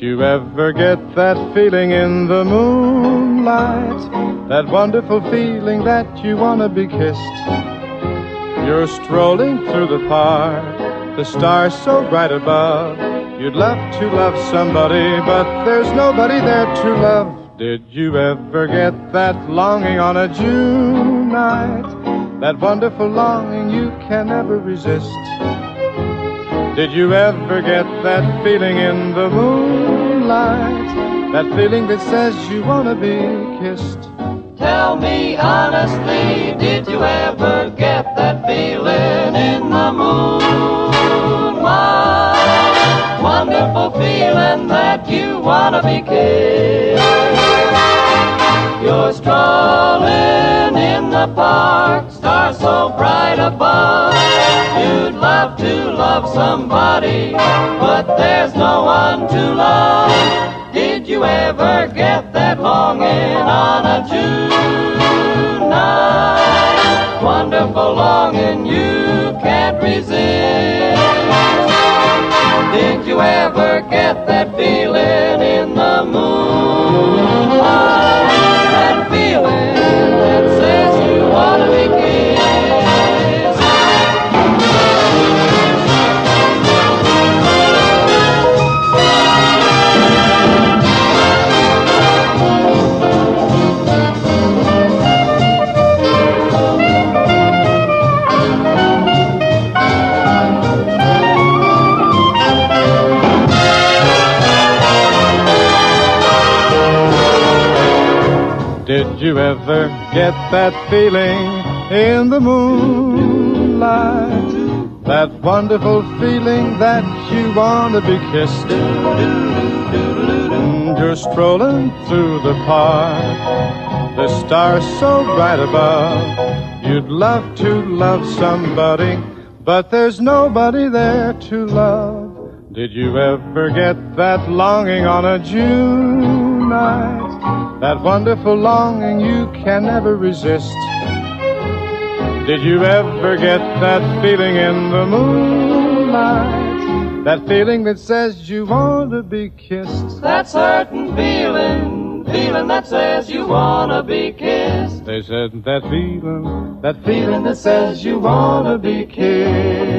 you ever get that feeling in the moonlight? That wonderful feeling that you want to be kissed. You're strolling through the park, the stars so bright above. You'd love to love somebody, but there's nobody there to love. Did you ever get that longing on a June night? That wonderful longing you can never resist. Did you ever get that feeling in the moonlight? That feeling that says you want to be kissed. Tell me honestly, did you ever get that feeling in the moonlight? Wonderful feeling that you want to be kissed. You're strolling in the park, stars so bright above. You'd love to love somebody, but there's no one to love. Did you ever get that longing on a June night? Wonderful longing you can't resist. Did you ever get that feeling in the moonlight? That feeling that says you want to be kissed. Did you ever get that feeling in the moonlight? That wonderful feeling that you want to be kissed. You're strolling through the park, the stars so bright above. You'd love to love somebody, but there's nobody there to love. Did you ever get that longing on a June night? That wonderful longing you can never resist. Did you ever get that feeling in the moonlight? That feeling that says you want to be kissed. That certain feeling, feeling that says you want to be kissed. They said that feeling that says you want to be kissed.